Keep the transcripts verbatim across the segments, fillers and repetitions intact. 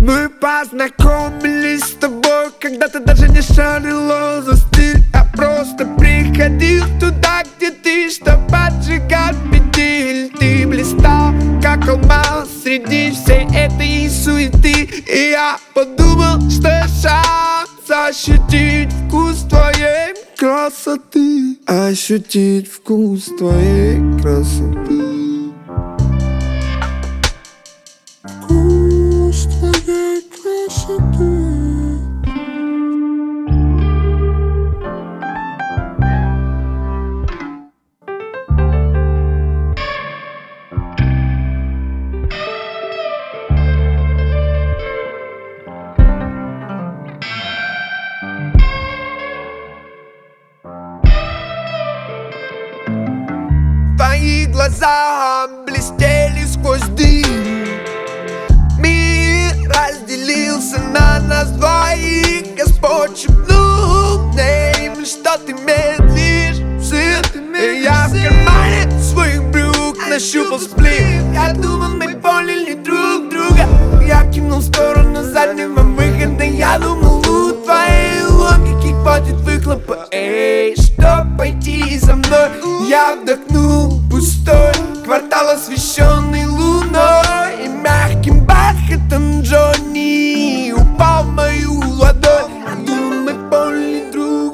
Мы познакомились с тобой, когда ты даже не шарила за стиль. Я просто приходил туда, где ты, чтоб поджигать петель. Ты блистал, как алмаз среди всей этой суеты. И я подумал, что шанс ощутить вкус твоей красоты. Ощутить вкус твоей красоты. Вкус твоей красоты. Твои глаза блестели сквозь дым. Мир разделился на нас двоих. Господь шепнул мне, что ты медлишь, сын. И я в кармане своих брюк нащупал сплит. Я думал, мы поняли друг друга. Я кинул в сторону заднего выхода. Я думал, у твоей логики хватит выхлопа. Эй, чтоб пойти за мной, я вдохнул пустой квартал, освещенный луной. И мягким бархатом Джонни упал в мою ладонь. Я думал, мы поняли друг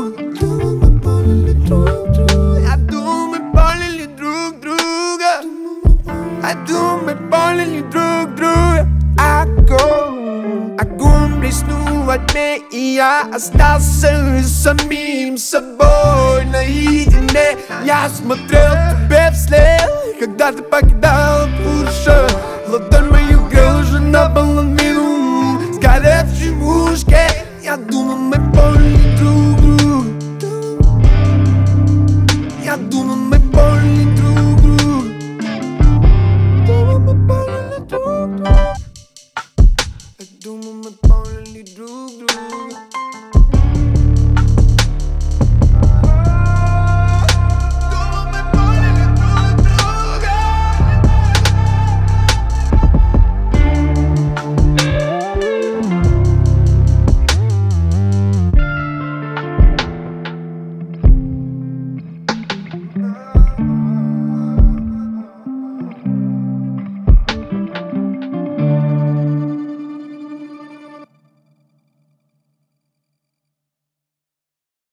друга. Я думал, мы поняли друг друга. Я думал, мы поняли друг друга. Огонь, огонь блеснул во тьме, и я остался самим собой наедине. Я смотрел тебе вслед, когда ты покидал душу. Ладонь мою грел уже на баллоне.